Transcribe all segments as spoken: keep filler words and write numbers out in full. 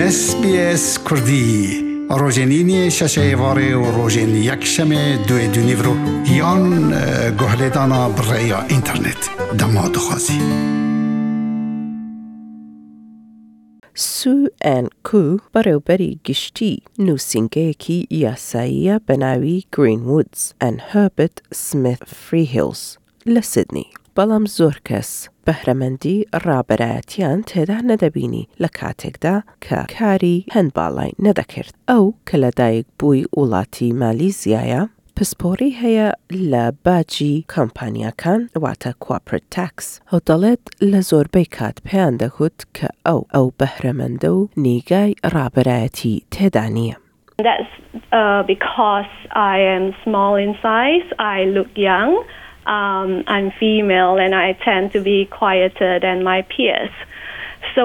اس بی اس کردی روزنینی ششه واره و روزن یک شمه دوی دونیورو یان گهلدانا برای اینترنت دماد خوازی سو ان کو بروبری گشتی نوسینگه کی یاسایی بناوی گرین وودز ان هربرت سمیت فری هیلز لسیدنی. بەڵام زۆر کەس بەهرەمەندی ڕابەرایەتیان تێدا نەدەبینی لە کاتێکدا کە کاری هەندباڵای نەدەکرد. ئەو کە لەدایک بووی وڵاتی مالیزیایە پسپۆری هەیە لە باجی کۆمپانیاکان واتە کۆپرێت تاکس. ئەو دەڵێت لە زۆربەی کات پێیان دەگوت کە ئەو ئەو بەهرەمەندە و نیگای ڕابەرایەتی تێدا نییە. That's uh, because I am small in size, I look young. Um, I'm female and I tend to be quieter than my peers. So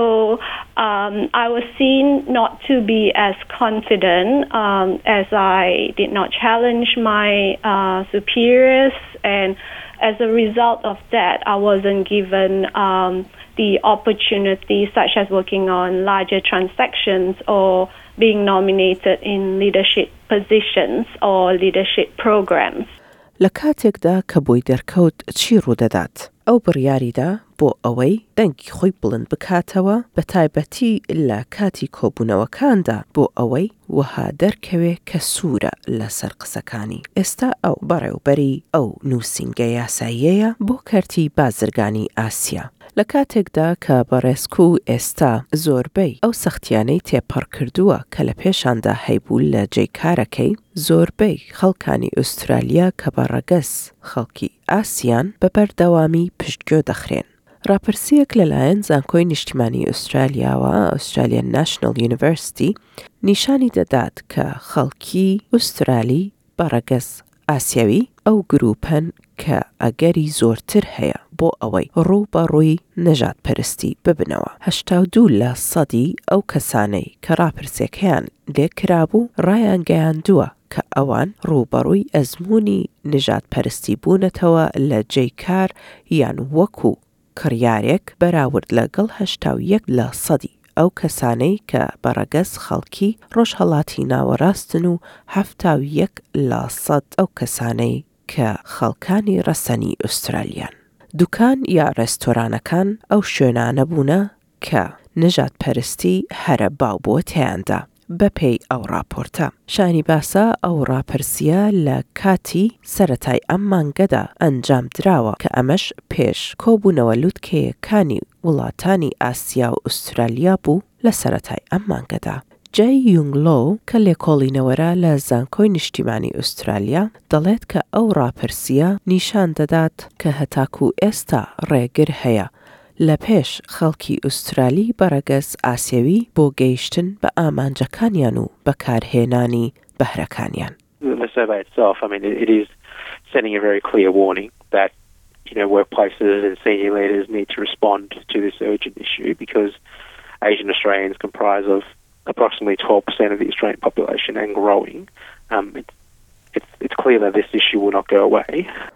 um, I was seen not to be as confident um, as I did not challenge my uh, superiors, and as a result of that, I wasn't given um, the opportunity such as working on larger transactions or being nominated in leadership positions or leadership programs. لە کاتێکدا کە بۆی دەرکەوت چی ڕوودەدات؟ ئەو بڕیاریدا بۆ ئەوەی دەنگی خۆی بڵند بکاتەوە بە تایبەتی لە کاتی کۆبوونەوەکاندا بۆ ئەوەی وەها دەرکەوێ کە سوورە لەسەر قسەکانی. ئێستا ئەو بەڕێوبەری ئەو نووسینگە یاساییەیە بۆ کەرتی بازرگانی ئاسیا. لە کاتێکدا کە بەڕێسک و ئێستا زۆربەی ئەو سەختیانەی تێپەڕ کردووە کە لە پێشاندا هەیبوو لە جێی کارەکەی، زۆربەی خەڵکانی ئوسترالیا کە بەڕەگەس خەڵکی ئاسیان بەبەردەوامی پشتگوێ دەخرێن. راپرسیەک لەلایەن زانکۆی نیشتیمانی ئوسترالیاوە ئوسترالیان ناشنل یونیڤرسیتی نیشانی دەدات کە خەڵکی ئوسترالی بەڕەگەس ئاسیاوی ئەو گروپەن کە ئەگەری زۆرتر هەیە بۆ ئەوەی ڕوو بە ڕووی نەژاد پەرستی ببنەوە. هەشتا و دوو لە سەدی ئەو کەسانەی کە راپرسێکیان لێکرابوو ڕایان گەیاندووە کە ئەوان ڕووبەڕووی ئەزمموی نژاد پەرستی بوونەتەوە لە جێی کار یان وەکو کڕیارێک بەراورد لەگەڵ هەشتا و یەک لە سەدی ئەو کەسانەی کە بەڕەگەس خەڵکی ڕۆژهەڵاتی ناوەڕاستن و هەفتا و یەک لە سەد ئەو کەسانەی کە خەڵکانی ڕەسەنی ئوسترالیان. دوکان یا ڕێستۆرانەکان ئەو شوێنانە بوونە کە نژاد پەرستی هەرە باو بووە تیاندا. بەپێی ئەو راپۆرتە شانی باسا ئەو راپرسیە لە کاتی سەرەتای ئەم مانگەدا ئەنجام دراوە کە ئەمەش پێش کۆبوونەوە لووتکەیەکانی وڵاتانی ئاسیا و ئوسترالیا بوو لە سەرەتای ئەم مانگەدا. جای یونگلۆ کە لێکۆڵینەوەرە لە زانکۆی نیشتیمانی ئوسترالیا دەڵێت کە ئەو راپرسیە نیشان دەدات کە هەتاکو ئێستا ڕێگر هەیە لە پێش خەڵکی ئوسترالی بەڕەگەس ئاسیاوی بۆ گەیشتن بە ئامانجەکانیان و بەکارهێنانی بەهرەکانیان. The survey itself, I mean, it is sending a very clear warning that, you know, workplaces and senior leaders need to respond to this urgent issue because Asian Australians comprise of approximately twelve percent of the Australian population and growing. Um, it, it's, it's clear that this issue will not go away.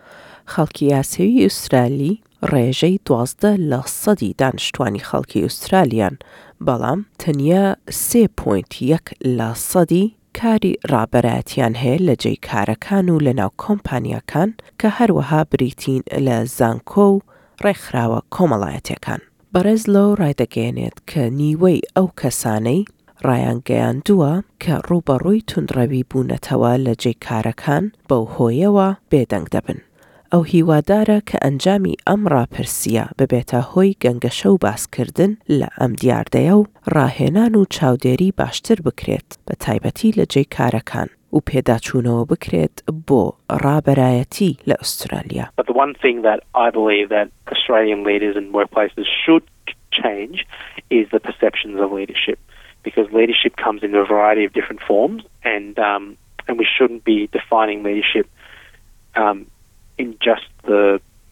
خەڵکی ئاسیاوی ئوسترالی ڕێژەی دوازدە لە سەدی دانیشتوانی خەڵکی ئوسترالیان، بەڵام تەنیا سێ پۆینت یەک لە سەدی کاری ڕابەرایەتیان هەیە لە جێی کارەکان و لە ناو کۆمپانیاکان کە هەروەها بریتین لە زانکۆ و ڕێکخراوە کۆمەڵایەتیەکان. بەڕێز لەو ڕایدەگەێنێت کە نیوەی ئەو کەسانەی ڕایان گەیاندووە کە ڕووبەڕووی توندڕەوی بوونەتەوە لە جێی کارەکان بەو هۆیەوە بێدەنگ دەبن. ئەو هیوادارە کە ئەنجامی ئەم ڕاپرسیە ببێتە هۆی گەنگەشە و باسکردن لە ئەم دیاردەیە و ڕاهێنان و چاودێری باشتر بکرێت بە تایبەتی لە جێی کارەکان و پێداچوونەوە بکرێت بۆ ڕابەرایەتی لە ئوسترالیا. But the one thing that I believe that Australian leaders and workplaces should change is the perceptions of leadership, because leadership comes in a variety of different forms, and um, and we shouldn't be defining leadership um, in just the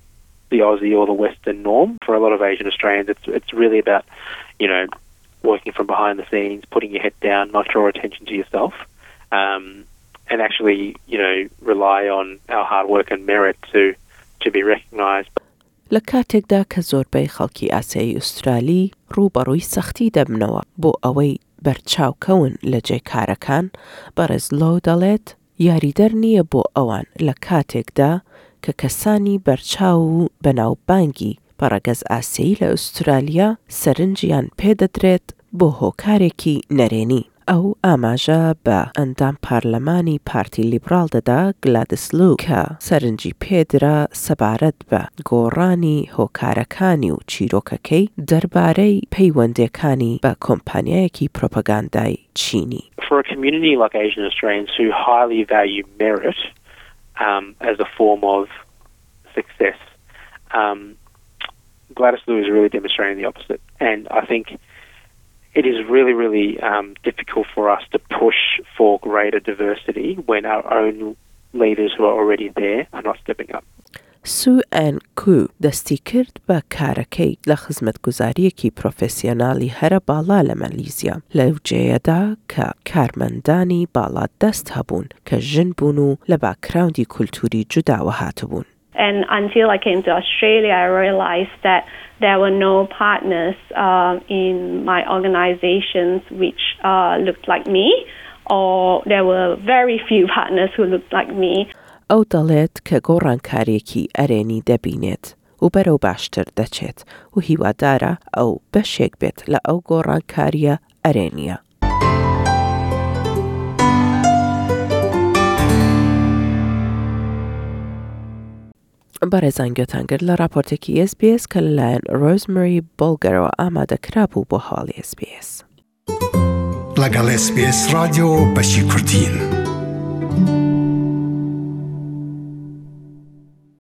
the Aussie or the Western norm. For a lot of Asian Australians, it's it's really about, you know, working from behind the scenes, putting your head down, not draw attention to yourself, um, and actually, you know, rely on our hard work and merit to to be recognised. لە کاتێکدا کە زۆربەی خەڵکی ئاسیای ئوسترالی ڕووبەڕووی سەختی دەبنەوە بۆ ئەوەی بەرچاوکەون لە جێ کارەکان بەڕێز لۆ دەڵێت یاریدەر نییە بۆ ئەوان لە کاتێکدا کە کەسانی بەرچاو و بەناوبانگی بەڕەگەز ئاسیایی لە ئوسترالیا سەرنجیان پێدەدرێت بۆ هۆکارێکی نەرێنی. ئەو ئاماژە بە ئەندام پارلەمانی پارتی لیبرال دەدا گلادسلو کە سەرنجی پێدرا سەبارەت بە گۆڕانی هۆکارەکانی و چیرۆکەکەی دەربارەی پەیوەندیەکانی بە کۆمپانیایەکی پرۆپەگاندای چینی. For a community like Asian Australians who highly value merit um, as a form of success, um, Gladys Liu is really demonstrating the opposite. And I think it is really, really um, difficult for us to push for greater diversity when our own leaders who are already there are not stepping up. سو ئەن کو دەستی کرد بە کارەکەی لە خزمەتگوزاریەکی پرۆفسیۆناڵی هەرە باڵا لە مەلیزیا لەو جێیەدا کە کارمەندانی باڵا دەست هەبوون کە ژن بوون و لە باکراوندی کولتوری جوداوە هاتبوون. And until I came to Australia, I realized that there were no partners uh, in my organizations which uh, looked like me, or there were very few partners who looked like me. ئەو دەڵێت کە گۆڕانکاریەکی ئەرێنی دەبینێت و بەرەو باشتر دەچێت و هیوادارە ئەو بەشێک بێت لە ئەو گۆڕانکاریە ئەرێنیە. بەڕێزان گوێتانگرت لە راپۆرتێکی ئێس بی ئێس کە لەلایەن ڕۆزمەری بۆڵگەرەوە ئامادەکرا بوو بۆ هەواڵی ئێس بی ئێس. لەگەڵ ئێس بی ئێس رادیۆ بەشی کوردین.